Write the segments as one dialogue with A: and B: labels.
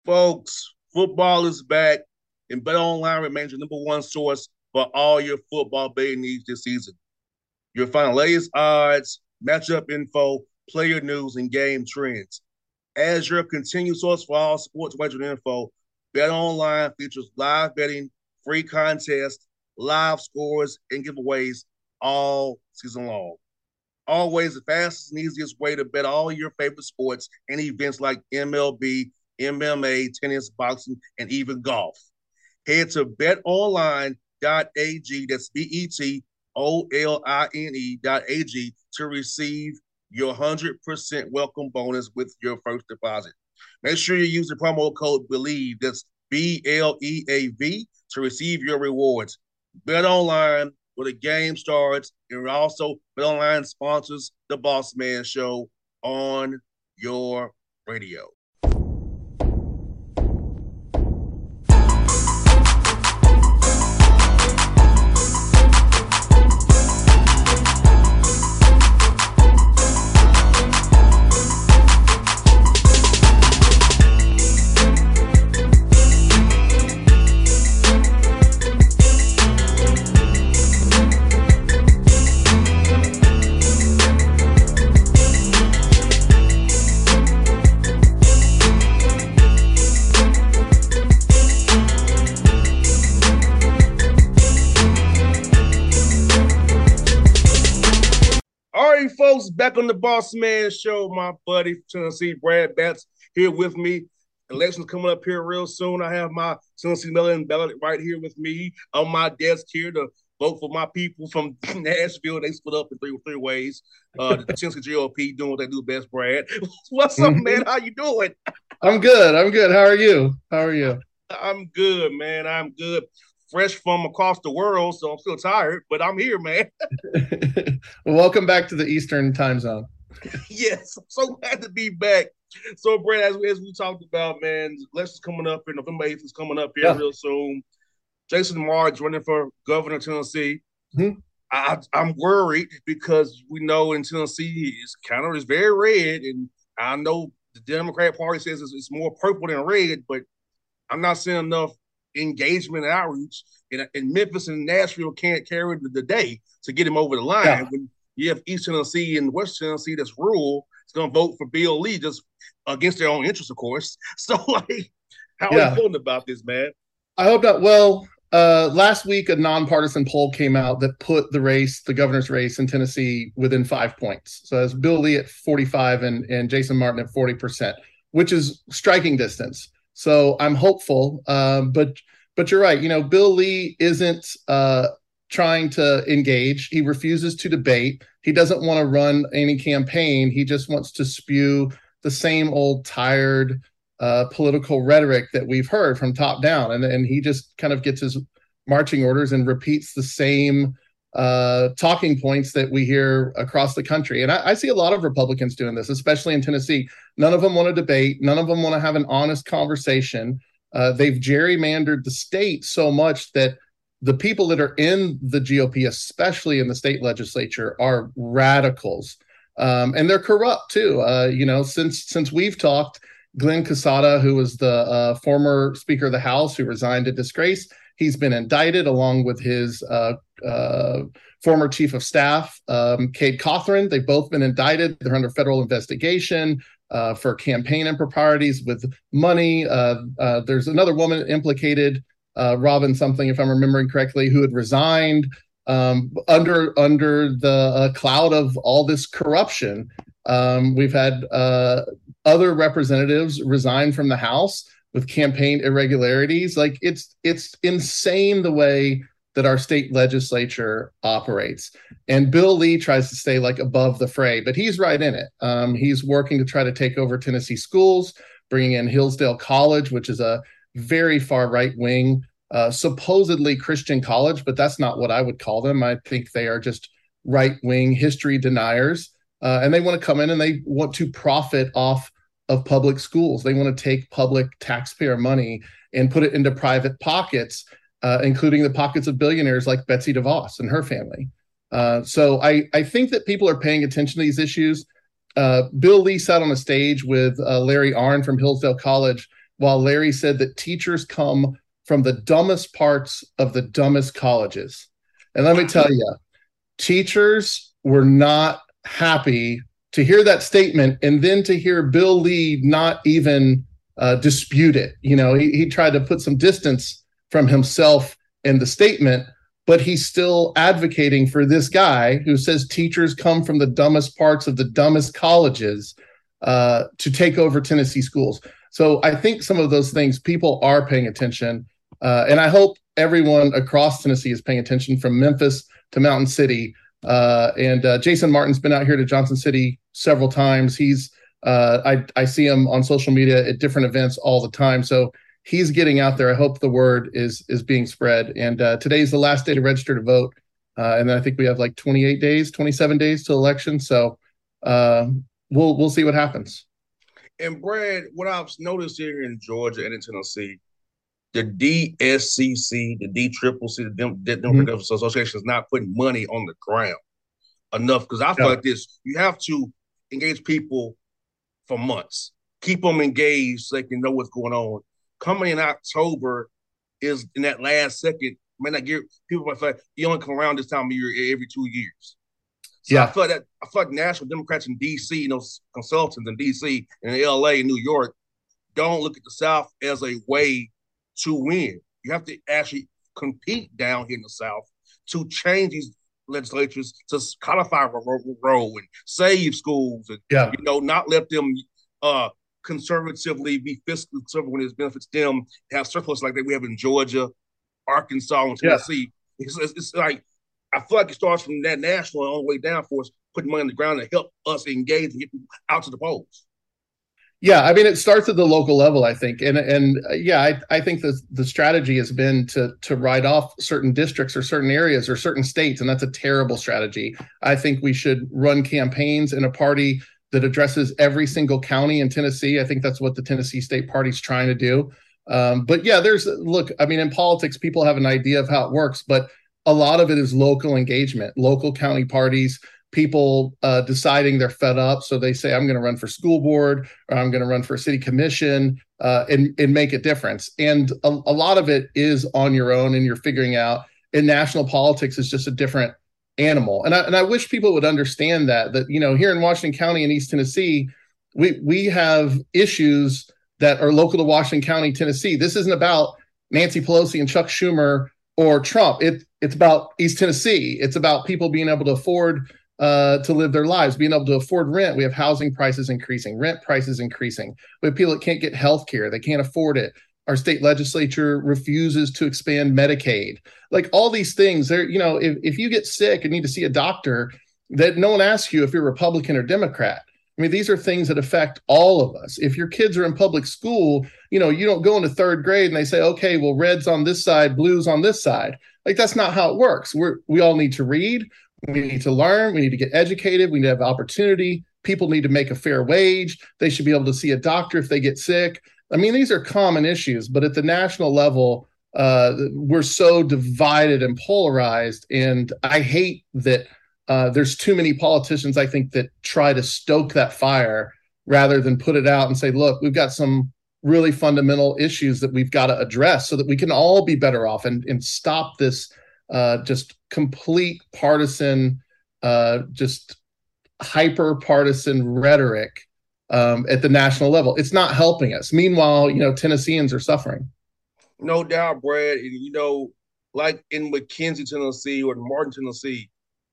A: Folks, football is back, and BetOnline remains your number one source for all your football betting needs this season. You'll find latest odds, matchup info, player news, and game trends. As your continued source for all sports wagering info, BetOnline features live betting, free contests, live scores, and giveaways all season long. Always the fastest and easiest way to bet all your favorite sports and events like MLB, MMA, tennis, boxing, and even golf. Head to betonline.ag, that's betonline.ag, to receive your 100% welcome bonus with your first deposit. Make sure you use the promo code BELIEVE, that's BLEAV, to receive your rewards. Bet online where the game starts, and also BetOnline sponsors the Boss Man Show on your radio. Folks, back on the Boss Man Show, my buddy Tennessee Brad Batts here with me. Elections coming up here real soon. I have my Tennessee Mail-in ballot right here with me on my desk here to vote for my people from Nashville. They split up in three ways. The Tennessee GOP doing what they do best, Brad. What's up, man? How you doing?
B: I'm good. How are you?
A: I'm good, man. I'm good. Fresh from across the world, so I'm still tired, but I'm here, man.
B: Well, welcome back to the Eastern time zone.
A: Yes, I'm so glad to be back. So, Brad, as we talked about, man, election's coming up here. November 8th is coming up here real soon. Jason Marge running for governor of Tennessee. Mm-hmm. I'm worried because we know in Tennessee it's counter is very red, and I know the Democrat Party says it's more purple than red, but I'm not seeing enough engagement and outreach, and Memphis and Nashville can't carry the day to get him over the line. Yeah. When you have East Tennessee and West Tennessee that's rural, it's going to vote for Bill Lee just against their own interests, of course. So, like, how are you feeling about this, man?
B: I hope not. Well, last week, a nonpartisan poll came out that put the governor's race in Tennessee within 5 points. So as Bill Lee at 45 and Jason Martin at 40%, which is striking distance. So I'm hopeful, but you're right. You know, Bill Lee isn't trying to engage. He refuses to debate. He doesn't want to run any campaign. He just wants to spew the same old tired political rhetoric that we've heard from top down. And he just kind of gets his marching orders and repeats the same talking points that we hear across the country. And I see a lot of Republicans doing this, especially in Tennessee. None of them want to debate. None of them want to have an honest conversation. They've gerrymandered the state so much that the people that are in the GOP, especially in the state legislature, are radicals. And they're corrupt too. Since we've talked, Glenn Casada, who was the former Speaker of the House who resigned in disgrace, he's been indicted along with his former chief of staff, Cade Cothran. They've both been indicted. They're under federal investigation for campaign improprieties with money. There's another woman implicated, Robin something, if I'm remembering correctly, who had resigned under the cloud of all this corruption. We've had other representatives resign from the House with campaign irregularities. Like it's insane the way that our state legislature operates. And Bill Lee tries to stay like above the fray, but he's right in it. He's working to try to take over Tennessee schools, bringing in Hillsdale College, which is a very far right wing, supposedly Christian college, but that's not what I would call them. I think they are just right wing history deniers. And they want to come in and they want to profit off of public schools. They want to take public taxpayer money and put it into private pockets, including the pockets of billionaires like Betsy DeVos and her family. So I think that people are paying attention to these issues. Bill Lee sat on a stage with Larry Arnn from Hillsdale College while Larry said that teachers come from the dumbest parts of the dumbest colleges. And let me tell you, teachers were not happy to hear that statement, and then to hear Bill Lee not even dispute it. He tried to put some distance from himself in the statement, but he's still advocating for this guy who says teachers come from the dumbest parts of the dumbest colleges to take over Tennessee schools. So I think some of those things, people are paying attention. And I hope everyone across Tennessee is paying attention, from Memphis to Mountain City. And Jason Martin's been out here to Johnson City several times. I see him on social media at different events all the time. So he's getting out there. I hope the word is being spread. And today's the last day to register to vote. And then I think we have like 27 days to election. So we'll see what happens.
A: And Brad, what I've noticed here in Georgia and in Tennessee, the DSCC, the DCCC, the Democratic Association is not putting money on the ground enough, because I feel like this, you have to engage people for months, keep them engaged so they can know what's going on. Coming in October is in that last second, may not give people might feel like you only come around this time of year every 2 years. So I feel like national Democrats in DC, consultants in DC and LA and New York don't look at the South as a way to win. You have to actually compete down here in the South to change these legislatures, to codify a role and save schools, and not let them conservatively be fiscally conservative when it benefits them, have surplus like that we have in Georgia, Arkansas, and Tennessee. It's like, I feel like it starts from that national and all the way down for us, putting money on the ground to help us engage and get people out to the polls.
B: Yeah, I mean, it starts at the local level, I think. I think the strategy has been to write off certain districts or certain areas or certain states, and that's a terrible strategy. I think we should run campaigns in a party that addresses every single county in Tennessee. I think that's what the Tennessee State Party is trying to do. In politics, people have an idea of how it works, but a lot of it is local engagement, local county parties, people deciding they're fed up. So they say, I'm going to run for school board, or I'm going to run for a city commission, and make a difference. And a lot of it is on your own, and you're figuring out. In national politics, is just a different animal. And I wish people would understand that here in Washington County in East Tennessee, we have issues that are local to Washington County, Tennessee. This isn't about Nancy Pelosi and Chuck Schumer or Trump. It's about East Tennessee. It's about people being able to afford to live their lives, being able to afford rent. We have housing prices increasing, rent prices increasing. We have people that can't get health care. They can't afford it. Our state legislature refuses to expand Medicaid. Like all these things, if you get sick and need to see a doctor, that no one asks you if you're Republican or Democrat. I mean, these are things that affect all of us. If your kids are in public school, you don't go into third grade and they say, okay, well, red's on this side, blue's on this side. Like, that's not how it works. We all need to read. We need to learn. We need to get educated. We need to have opportunity. People need to make a fair wage. They should be able to see a doctor if they get sick. I mean, these are common issues, but at the national level, we're so divided and polarized. And I hate that there's too many politicians, I think, that try to stoke that fire rather than put it out and say, look, we've got some really fundamental issues that we've got to address so that we can all be better off and stop this just complete partisan, just hyper partisan rhetoric at the national level. It's not helping us. Meanwhile, Tennesseans are suffering.
A: No doubt, Brad. And, like in McKenzie, Tennessee, or Martin, Tennessee,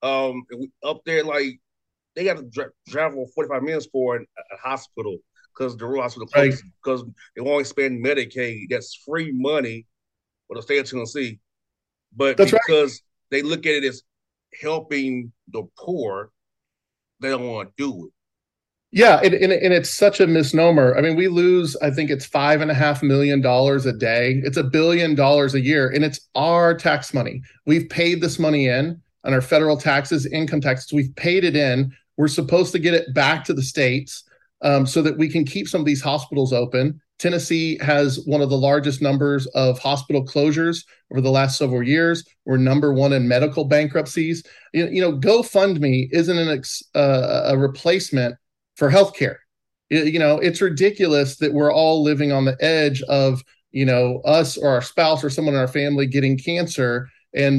A: up there, like, they got to travel 45 minutes for a hospital because the rural hospital closes, because they won't expand Medicaid. That's free money for the state of Tennessee. But that's because they look at it as helping the poor, they don't want to do it.
B: Yeah, and it's such a misnomer. I mean, we lose, I think it's $5.5 million a day. It's $1 billion a year, and it's our tax money. We've paid this money in on our federal taxes, income taxes. We've paid it in. We're supposed to get it back to the states so that we can keep some of these hospitals open. Tennessee has one of the largest numbers of hospital closures over the last several years. We're number one in medical bankruptcies. GoFundMe isn't a replacement for healthcare. It's ridiculous that we're all living on the edge of, us or our spouse or someone in our family getting cancer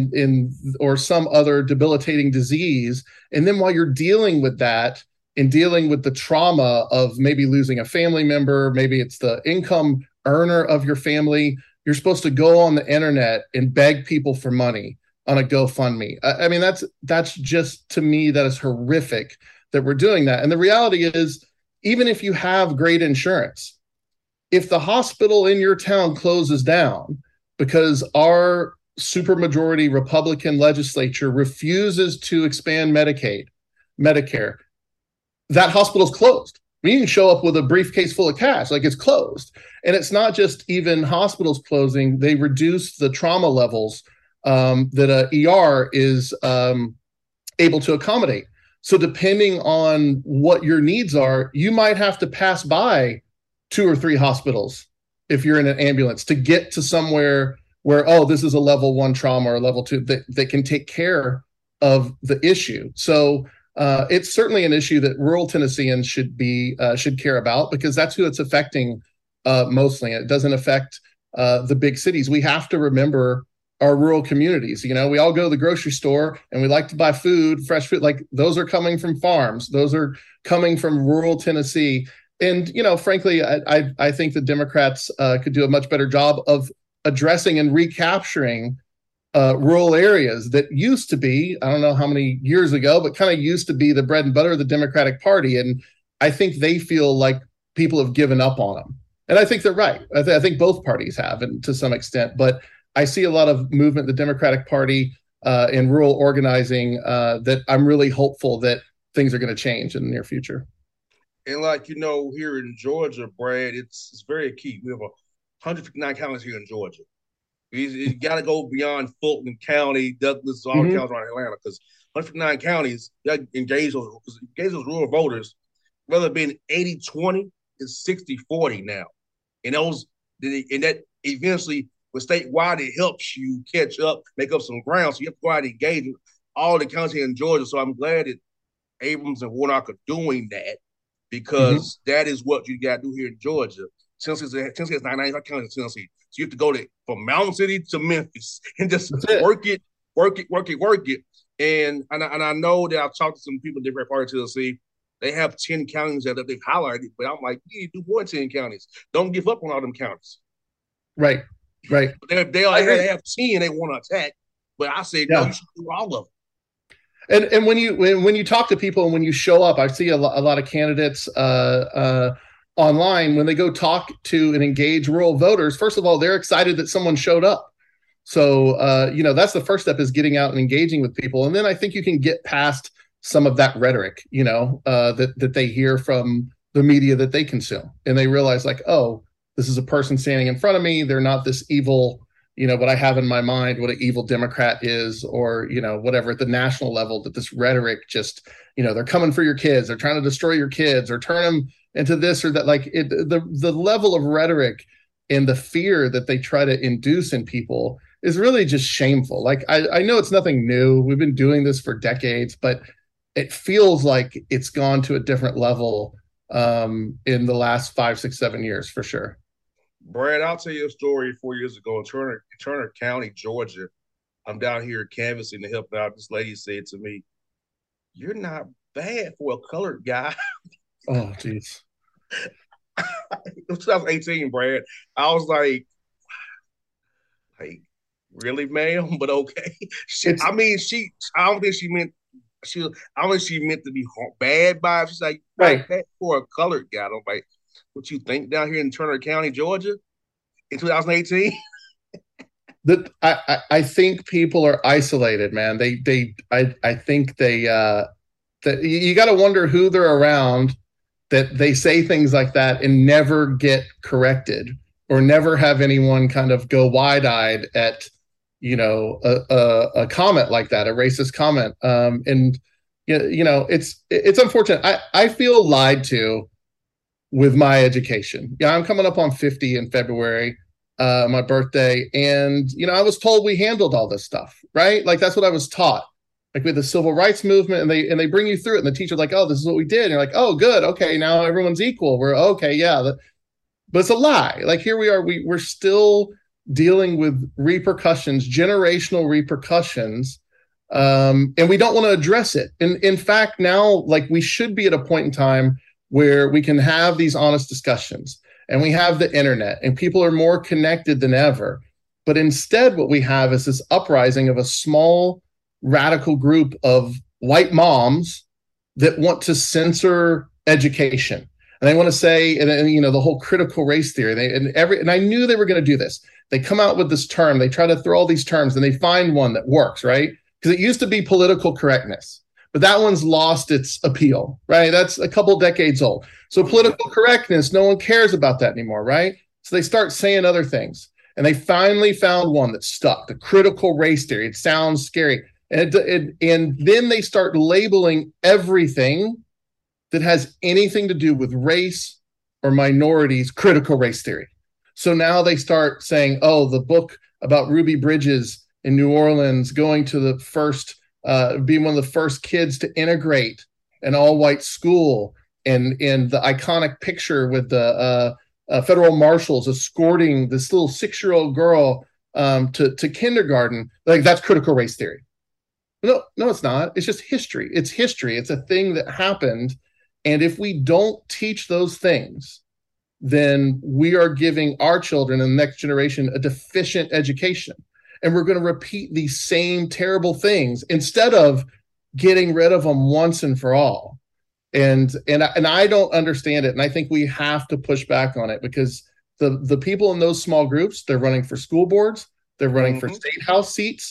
B: or some other debilitating disease. And then while you're dealing with that and dealing with the trauma of maybe losing a family member, maybe it's the income earner of your family, you're supposed to go on the internet and beg people for money on a GoFundMe. I mean, that's just, to me, that is horrific that we're doing that. And the reality is, even if you have great insurance, if the hospital in your town closes down because our supermajority Republican legislature refuses to expand Medicare, that hospital's closed. I mean, you can show up with a briefcase full of cash, like it's closed. And it's not just even hospitals closing, they reduce the trauma levels that a ER is able to accommodate. So depending on what your needs are, you might have to pass by 2 or 3 hospitals if you're in an ambulance to get to somewhere where, oh, this is a level 1 trauma or level 2 that can take care of the issue. So it's certainly an issue that rural Tennesseans should care about, because that's who it's affecting mostly. It doesn't affect the big cities. We have to remember our rural communities. We all go to the grocery store and we like to buy food, fresh food. Like, those are coming from farms. Those are coming from rural Tennessee. And, frankly, I think the Democrats could do a much better job of addressing and recapturing rural areas that used to be, I don't know how many years ago, but kind of used to be the bread and butter of the Democratic Party. And I think they feel like people have given up on them. And I think they're right. I think both parties have, and to some extent. But I see a lot of movement in the Democratic Party in rural organizing that I'm really hopeful that things are going to change in the near future.
A: And here in Georgia, Brad, it's very key. We have 159 counties here in Georgia. You got to go beyond Fulton County, Douglas, all the counties around Atlanta, because 159 counties that engage those rural voters, whether it being 80-20, it's 60-40 now. And that eventually, with statewide, it helps you catch up, make up some ground. So you have to go out and engage all the counties here in Georgia. So I'm glad that Abrams and Warnock are doing that, because that is what you got to do here in Georgia. Tennessee has 95 counties in Tennessee. So you have to go from Mountain City to Memphis and just work it. And I know that I've talked to some people in different parts of Tennessee. They have 10 counties that they've highlighted, but I'm like, you need to do more than 10 counties. Don't give up on all them counties.
B: Right. They
A: have 10 they want to attack, but I say, no, you should do all of
B: them. And when you talk to people and when you show up, I see a lot of candidates online, when they go talk to and engage rural voters. First of all, they're excited that someone showed up. So that's the first step, is getting out and engaging with people. And then I think you can get past some of that rhetoric, that they hear from the media that they consume, and they realize, like, oh, this is a person standing in front of me. They're not this evil, what I have in my mind, what an evil Democrat is, or, whatever at the national level, that this rhetoric just, they're coming for your kids. They're trying to destroy your kids or turn them into this or that. Like, the level of rhetoric and the fear that they try to induce in people is really just shameful. Like, I know it's nothing new. We've been doing this for decades, but it feels like it's gone to a different level in the last 5, 6, 7 years, for sure.
A: Brad, I'll tell you a story 4 years ago in Turner County, Georgia. I'm down here canvassing to help out. This lady said to me, "You're not bad for a colored guy."
B: Oh, geez.
A: It was 2018, Brad. I was like, really, ma'am? But okay. I don't think she meant to be bad by it. She's like, right, bad for a colored guy. I'm like, what you think down here in Turner County, Georgia, in 2018?
B: I think people are isolated, man. I think that you got to wonder who they're around, that they say things like that and never get corrected, or never have anyone kind of go wide-eyed at, a comment like that, a racist comment. And it's unfortunate. I feel lied to with my education. Yeah, I'm coming up on 50 in February, my birthday. And, I was told we handled all this stuff, right? Like, that's what I was taught. like with the civil rights movement, and they bring you through it, and the teacher's like, oh, this is what we did. And you're like, oh, good. Okay, now everyone's equal. We're okay, yeah. But it's a lie. Like here we are, we're still dealing with repercussions, generational repercussions, and we don't want to address it. And in fact, now like we should be at a point in time where we can have these honest discussions, and we have the internet, and people are more connected than ever. But instead, what we have is this uprising of a small radical group of white moms that want to censor education. And they want to say, and you know, the whole critical race theory. And I knew they were going to do this. They come out with this term. They try to throw all these terms, and they find one that works, right? Because it used to be political correctness, but that one's lost its appeal, right? That's a couple decades old. So political correctness, no one cares about that anymore, right? So they start saying other things, and they finally found one that stuck: the critical race theory. It sounds scary, and then they start labeling everything that has anything to do with race or minorities critical race theory. So now they start saying, oh, the book about Ruby Bridges in New Orleans going to the first, being one of the first kids to integrate an all-white school, and the iconic picture with the federal marshals escorting this little 6-year-old girl to kindergarten, like that's critical race theory. No, it's not. It's just history. It's history. It's a thing that happened. And if we don't teach those things, then we are giving our children and the next generation a deficient education. And we're going to repeat these same terrible things instead of getting rid of them once and for all. And I don't understand it. And I think we have to push back on it, because the people in those small groups, they're running for school boards, they're running for state house seats,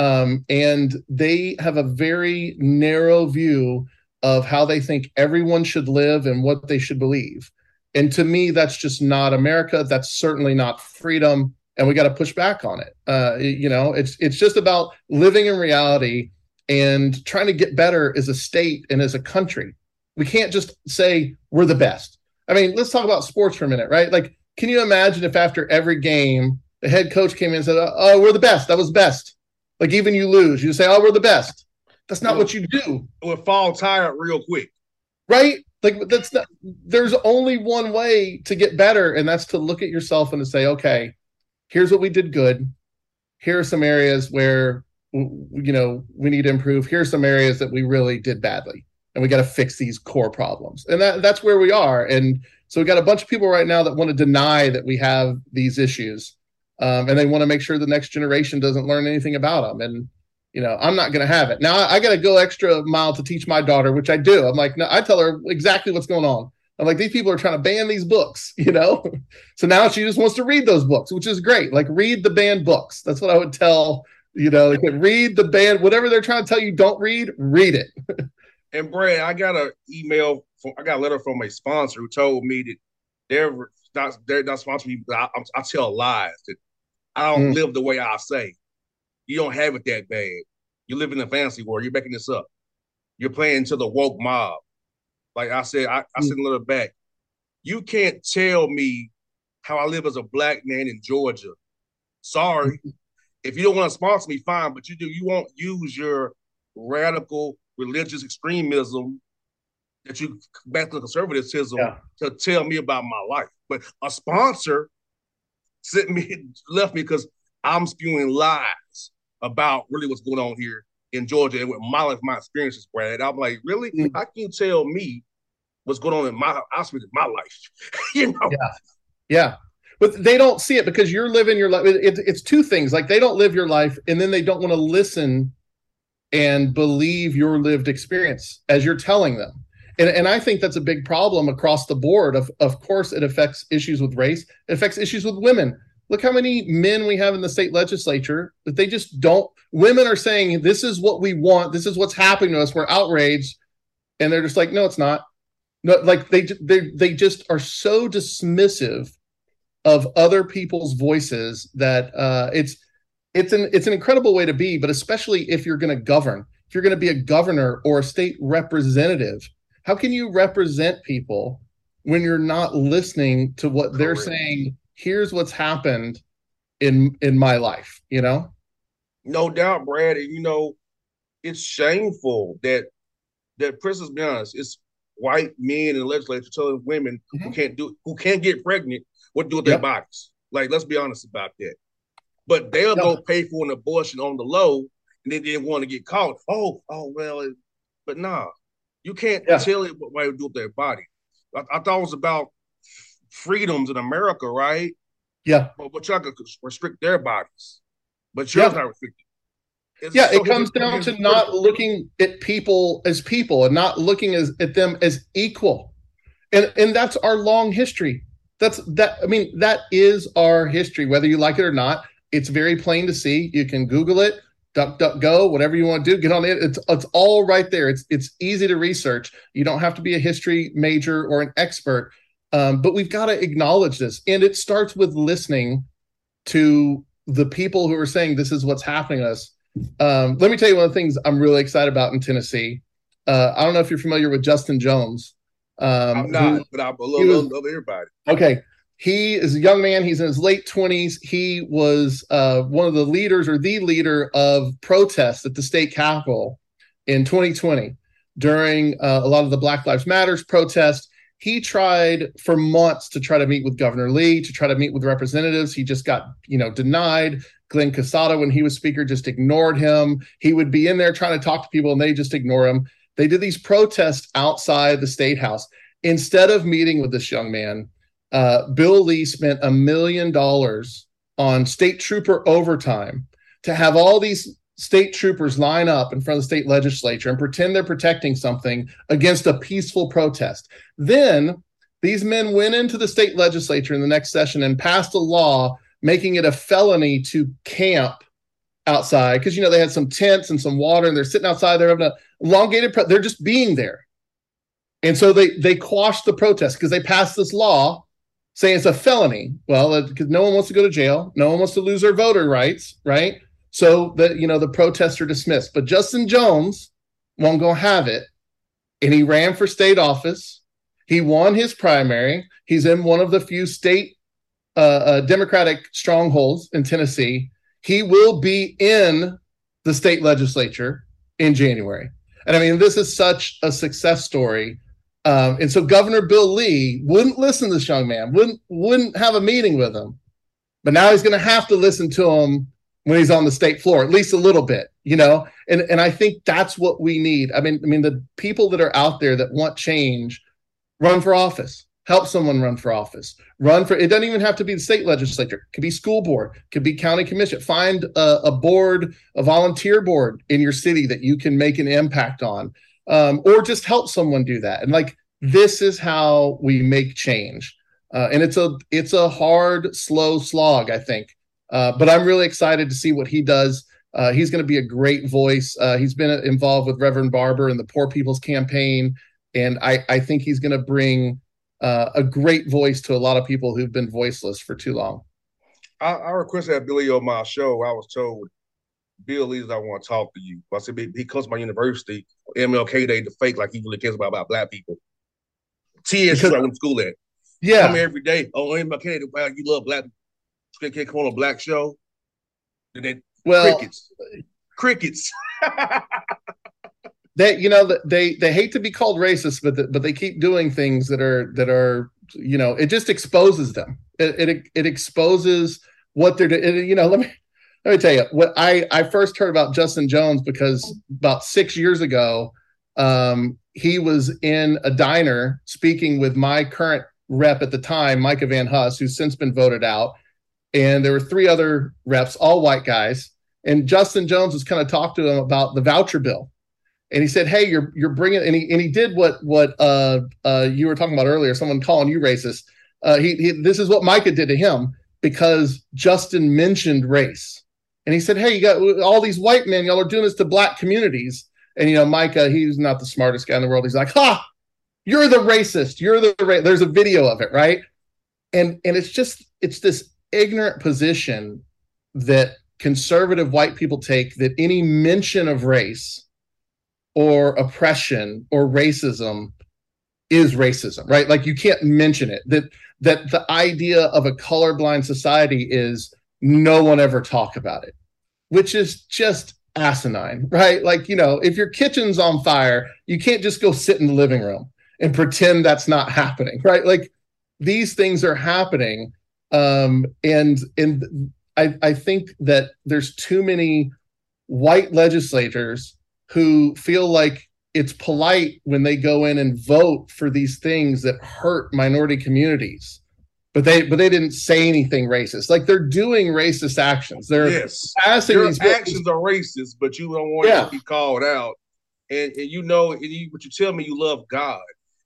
B: and they have a very narrow view of how they think everyone should live and what they should believe. And to me, that's just not America. That's certainly not freedom. And we got to push back on it. It's just about living in reality and trying to get better as a state and as a country. We can't just say we're the best. I mean, let's talk about sports for a minute, right? Like, can you imagine if after every game, the head coach came in and said, oh, we're the best. That was best. Like, even you lose, you say, oh, we're the best. That's not what you do.
A: It would fall tired real quick.
B: Right? Like, that's not, there's only one way to get better, and that's to look at yourself and to say, okay, here's what we did good. Here are some areas where, we need to improve. Here's some areas that we really did badly, and we got to fix these core problems. And that's where we are. And so we got a bunch of people right now that want to deny that we have these issues, and they want to make sure the next generation doesn't learn anything about them. And I'm not going to have it. Now I got to go extra mile to teach my daughter, which I do. I'm like, no, I tell her exactly what's going on. I'm like, these people are trying to ban these books, So now she just wants to read those books, which is great. Like, read the banned books. That's what I would tell, read the banned, whatever they're trying to tell you, don't read it.
A: And Brad, I got a letter from a sponsor who told me that they're not sponsoring me, but I tell lies, that I don't live the way I say. You don't have it that bad. You live in a fantasy world. You're making this up. You're playing to the woke mob. Like I said, I said a little back. You can't tell me how I live as a black man in Georgia. Sorry. If you don't want to sponsor me, fine, but you won't use your radical religious extremism that you back to conservatism to tell me about my life. But a sponsor left me because I'm spewing lies about really what's going on here in Georgia and with my life, my experiences, Brad. I'm like, really? How can you tell me what's going on in my life?
B: Yeah. But they don't see it because you're living your life. It's two things. Like, they don't live your life, and then they don't want to listen and believe your lived experience as you're telling them. And I think that's a big problem across the board. Of course, it affects issues with race. It affects issues with women. Look how many men we have in the state legislature that they just don't. Women are saying, this is what we want. This is what's happening to us. We're outraged. And they're just like, no, it's not. No, like they just are so dismissive of other people's voices that it's an incredible way to be. But especially if you're going to govern, if you're going to be a governor or a state representative, how can you represent people when you're not listening to what they're saying? Here's what's happened in my life,
A: No doubt, Brad. And it's shameful that Princess, be honest, it's white men in the legislature telling women who can't get pregnant what to do with their
B: Yep.
A: bodies. Like, let's be honest about that. But they'll
B: No.
A: go pay for an abortion on the low, and then they want to get caught. Well, but nah, you can't
B: Yeah.
A: tell it what to do with their body. I thought it was about freedoms in America, right?
B: Yeah.
A: But y'all could restrict their bodies, but yours
B: Yeah.
A: not restricted. It's
B: Yeah,
A: so
B: it comes down to not
A: hypocritical.
B: looking at people as people and not looking at them as equal. And that's our long history. I mean, that is our history, whether you like it or not. It's very plain to see. You can Google it, DuckDuckGo, whatever you want to do, get on it. It's all right there. It's easy to research. You don't have to be a history major or an expert. But we've got to acknowledge this. And it starts with listening to the people who are saying this is what's happening to us. Let me tell you one of the things I'm really excited about in Tennessee. I don't know if you're familiar with Justin Jones.
A: I'm not, but I love everybody.
B: Okay. He is a young man. He's in his late 20s. He was one of the leaders or the leader of protests at the state capitol in 2020 during a lot of the Black Lives Matters protests. He tried for months to try to meet with Governor Lee, to try to meet with representatives. He just got, denied. Glenn Casada, when he was speaker, just ignored him. He would be in there trying to talk to people and they just ignore him. They did these protests outside the state house. Instead of meeting with this young man, Bill Lee spent $1 million on state trooper overtime to have all these state troopers line up in front of the state legislature and pretend they're protecting something against a peaceful protest. Then these men went into the state legislature in the next session and passed a law making it a felony to camp outside because, they had some tents and some water and they're sitting outside. They're having a elongated, they're just being there. And so they quashed the protest because they passed this law saying it's a felony. Well, because no one wants to go to jail. No one wants to lose their voter rights, right? So the protests are dismissed. But Justin Jones won't go have it. And he ran for state office. He won his primary. He's in one of the few state Democratic strongholds in Tennessee. He will be in the state legislature in January. And I mean, this is such a success story. And so Governor Bill Lee wouldn't listen to this young man, wouldn't have a meeting with him. But now he's going to have to listen to him when he's on the state floor, at least a little bit, And I think that's what we need. I mean, the people that are out there that want change, run for office. Help someone run for office. It doesn't even have to be the state legislature. It could be school board, it could be county commission. Find a board, a volunteer board in your city that you can make an impact on, or just help someone do that. And this is how we make change. And it's a hard, slow slog, I think. But I'm really excited to see what he does. He's going to be a great voice. He's been involved with Reverend Barber and the Poor People's Campaign. And I think he's going to bring a great voice to a lot of people who've been voiceless for too long.
A: I requested that Billy on my show. I was told, Bill Lee, I want to talk to you. I said, he comes to my university, MLK Day, to fake like he really cares about black people. TS I went to school at.
B: Yeah.
A: Come here every day. Oh, MLK Day, you love black people. Can't come on a black show. And then crickets.
B: They hate to be called racist, but they keep doing things that are it just exposes them. It exposes what they're doing. Let me tell you what I first heard about Justin Jones because about 6 years ago, he was in a diner speaking with my current rep at the time, Micah Van Huss, who's since been voted out. And there were 3 other reps, all white guys. And Justin Jones was kind of talking to him about the voucher bill. And he said, "Hey, you're bringing," and he did what you were talking about earlier. Someone calling you racist. This is what Micah did to him because Justin mentioned race, and he said, "Hey, you got all these white men. Y'all are doing this to black communities." And Micah, he's not the smartest guy in the world. He's like, "Ha, you're the racist. You're the There's a video of it, right?" And it's this ignorant position that conservative white people take that any mention of race or oppression or racism is racism, right? Like you can't mention it. That the idea of a colorblind society is no one ever talk about it, which is just asinine, right? Like, if your kitchen's on fire, you can't just go sit in the living room and pretend that's not happening, right? Like, these things are happening. And I think that there's too many white legislators who feel like it's polite when they go in and vote for these things that hurt minority communities, but they didn't say anything racist. Like, they're doing racist actions. They're
A: passing your these actions are racist, but you don't want to be called out. And but you tell me you love God.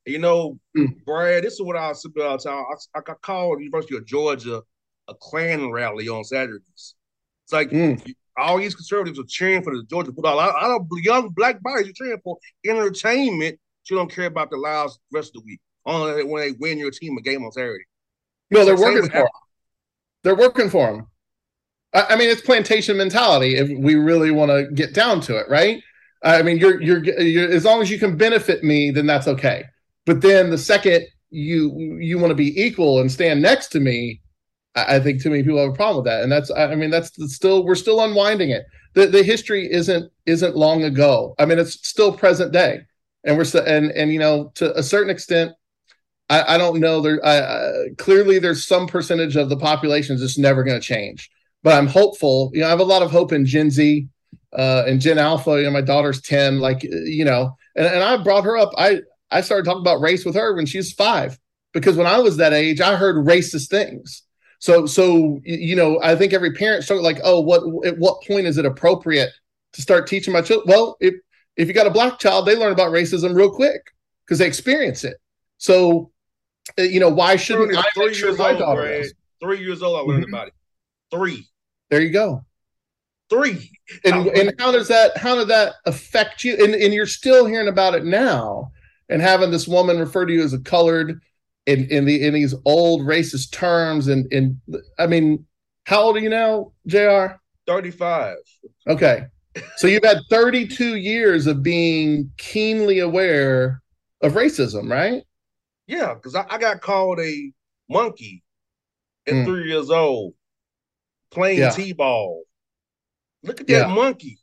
A: Brad, this is what I said about time. I called the University of Georgia a Klan rally on Saturdays. It's like all these conservatives are cheering for the Georgia Bulldogs. I don't young black bodies are cheering for entertainment. You don't care about the lives the rest of the week. Only when they win your team a game on Saturday.
B: No, they're working for them. They're working for them. I mean, it's plantation mentality if we really want to get down to it, right? I mean, you're as long as you can benefit me, then that's okay. But then the second you want to be equal and stand next to me, I think too many people have a problem with that. And we're still unwinding it. The history isn't long ago. I mean, it's still present day, and we're still, and to a certain extent, I don't know. Clearly there's some percentage of the population that's never going to change, but I'm hopeful. I have a lot of hope in Gen Z and Gen Alpha. My daughter's 10, and I brought her up. I started talking about race with her when she was 5, because when I was that age, I heard racist things. So I think every parent started like, at what point is it appropriate to start teaching my children? Well, if you got a black child, they learn about racism real quick because they experience it. So, why shouldn't I make sure my daughter is?
A: 3 years old, I learned about it. 3.
B: There you go.
A: 3.
B: And how did that affect you? And you're still hearing about it now, and having this woman refer to you as a colored in these old racist terms. And I mean, how old are you now, JR?
A: 35.
B: Okay. So you've had 32 years of being keenly aware of racism, right?
A: Yeah, because I got called a monkey at 3 years old playing T-ball. Look at that monkey.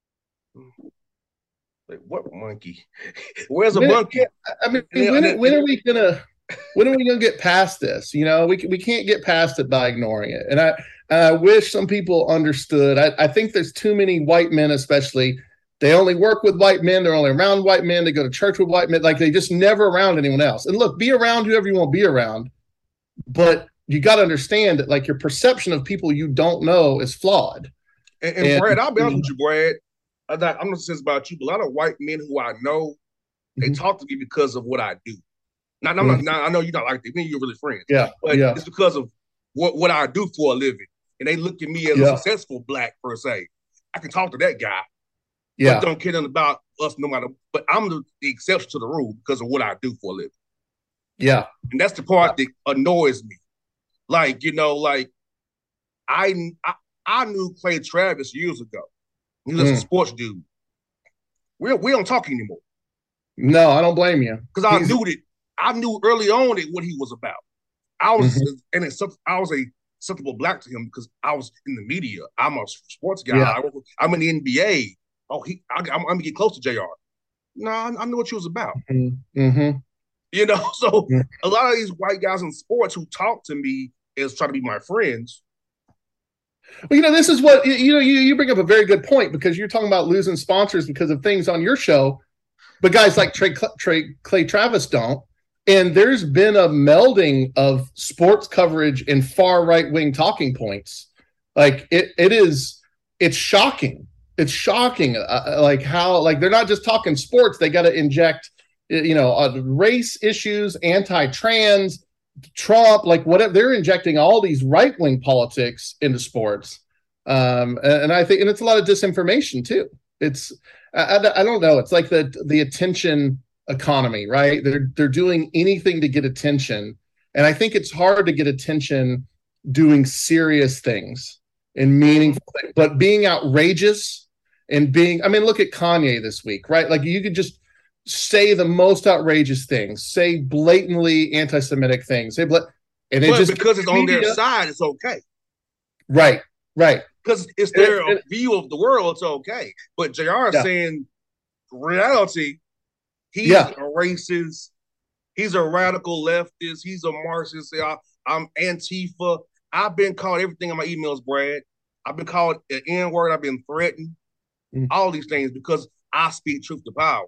A: Like, what monkey? Where's a monkey?
B: I mean, when are we gonna get past this? We can't get past it by ignoring it. And I wish some people understood. I think there's too many white men, especially. They only work with white men. They're only around white men. They go to church with white men. Like, they just never around anyone else. And look, be around whoever you want to be around. But you got to understand that, like, your perception of people you don't know is flawed.
A: And Brad, I'll be honest with you, Brad. I'm not saying about you, but a lot of white men who I know, they talk to me because of what I do. Now, I know you're not like that. Me and you're really friends.
B: Yeah.
A: But it's because of what I do for a living. And they look at me as a successful black, per se. I can talk to that guy.
B: Yeah.
A: But don't care nothing about us no matter. But I'm the exception to the rule because of what I do for a living.
B: Yeah.
A: And that's the part that annoys me. Like, I knew Clay Travis years ago. He was a sports dude. We don't talk anymore.
B: No, I don't blame you.
A: Because I knew early on what he was about. I was a acceptable black to him because I was in the media. I'm a sports guy. Yeah. I'm in the NBA. I'm gonna get close to JR. No, I knew what you was about. So a lot of these white guys in sports who talk to me is trying to be my friends.
B: Well, this is what you bring up a very good point, because you're talking about losing sponsors because of things on your show, but guys like Clay Travis don't. And there's been a melding of sports coverage and far right wing talking points. Like, it's shocking. It's shocking, like how, like, they're not just talking sports. They got to inject, race issues, anti-trans, Trump, like whatever. They're injecting all these right-wing politics into sports, and I think, and it's a lot of disinformation too. It's I don't know. It's like the attention economy, right? They're doing anything to get attention, and I think it's hard to get attention doing serious things and meaningful, but being outrageous and look at Kanye this week, right? Like, you could just say the most outrageous things, say blatantly anti-Semitic things, because it's on their
A: side, it's okay.
B: Right.
A: because it's their view of the world. It's okay. But JR is saying reality, he's a racist. He's a radical leftist. He's a Marxist. I'm Antifa. I've been called everything in my emails, Brad. I've been called an N-word. I've been threatened. All these things because I speak truth to power.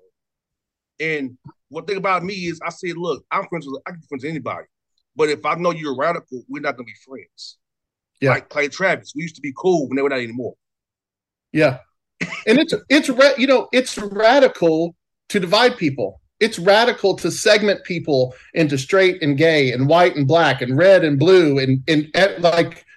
A: And one thing about me is I say, look, I can be friends with anybody. But if I know you're radical, we're not going to be friends. Yeah. Like Clay Travis. We used to be cool, but we're not anymore.
B: Yeah. And it's radical to divide people. It's radical to segment people into straight and gay and white and black and red and blue and like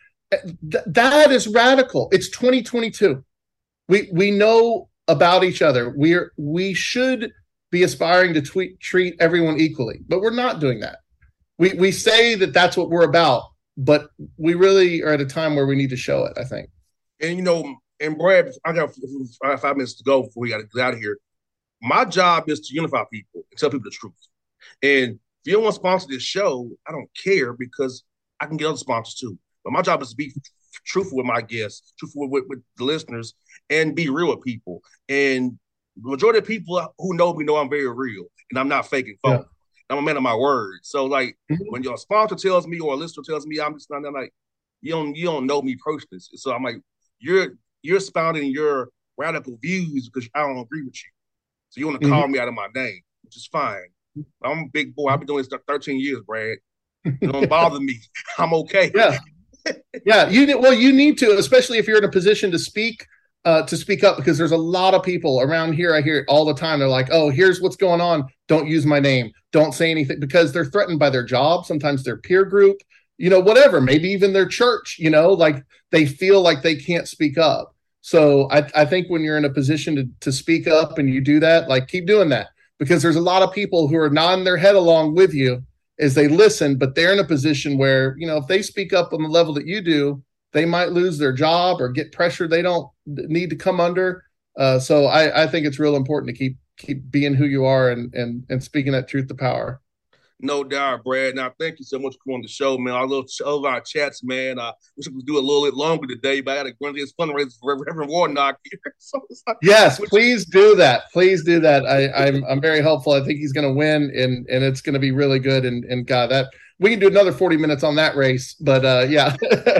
B: that is radical. It's 2022. We know about each other. We should be aspiring to treat everyone equally, but we're not doing that. We say that that's what we're about, but we really are at a time where we need to show it, I think.
A: And and Brad, I got 5 minutes to go before we got to get out of here. My job is to unify people and tell people the truth. And if you don't want to sponsor this show, I don't care because I can get other sponsors too. But my job is to be truthful with my guests, truthful with the listeners, and be real with people. And the majority of people who know me know I'm very real and I'm not faking phony. Yeah. I'm a man of my word. So like when your sponsor tells me or a listener tells me, I'm just not like, you don't know me personally. So I'm like, you're expounding your radical views because I don't agree with you. So you want to call me out of my name, which is fine. I'm a big boy. I've been doing this 13 years, Brad. It don't bother me. I'm okay.
B: Yeah. Yeah. You need to, especially if you're in a position to speak up, because there's a lot of people around here. I hear it all the time. They're like, oh, here's what's going on. Don't use my name. Don't say anything, because they're threatened by their job. Sometimes their peer group, whatever, maybe even their church, like they feel like they can't speak up. So I think when you're in a position to speak up and you do that, like keep doing that, because there's a lot of people who are nodding their head along with you as they listen, but they're in a position where, if they speak up on the level that you do, they might lose their job or get pressure they don't need to come under. So I think it's real important to keep being who you are and speaking that truth to power.
A: No doubt, Brad. Now, thank you so much for coming on the show, man. I love our chats, man. I wish we could do a little bit longer today, but I got to run this fundraiser for Reverend Warnock here. So
B: yes, please do that. Please do that. I'm very hopeful. I think he's going to win, and it's going to be really good. And God, that we can do another 40 minutes on that race. But yeah.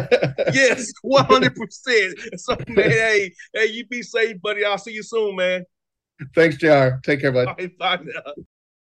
A: Yes, 100%. So, man, hey, you be safe, buddy. I'll see you soon, man.
B: Thanks, JR. Take care, bud.
A: All right, bye now.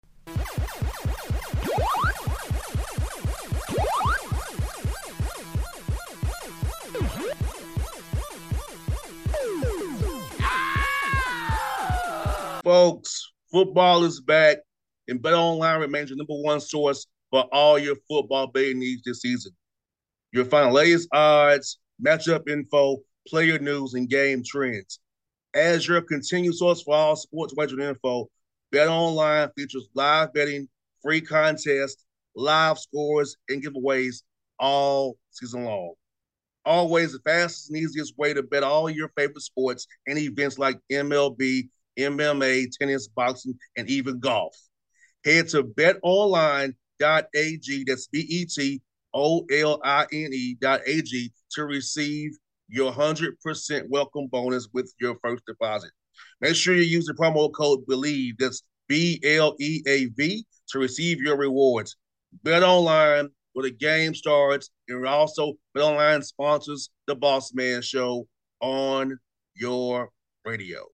A: Folks, football is back, and BetOnline remains your #1 source for all your football betting needs this season. You'll find latest odds, matchup info, player news, and game trends. As your continued source for all sports wagering info, BetOnline features live betting, free contests, live scores, and giveaways all season long. Always the fastest and easiest way to bet all your favorite sports and events like MLB, MMA, tennis, boxing, and even golf. Head to betonline.ag, that's BETOLINE.ag, to receive your 100% welcome bonus with your first deposit. Make sure you use the promo code BELIEVE, that's BLEAV, to receive your rewards. BetOnline, where the game starts, and also BetOnline sponsors the Boss Man Show on your radio.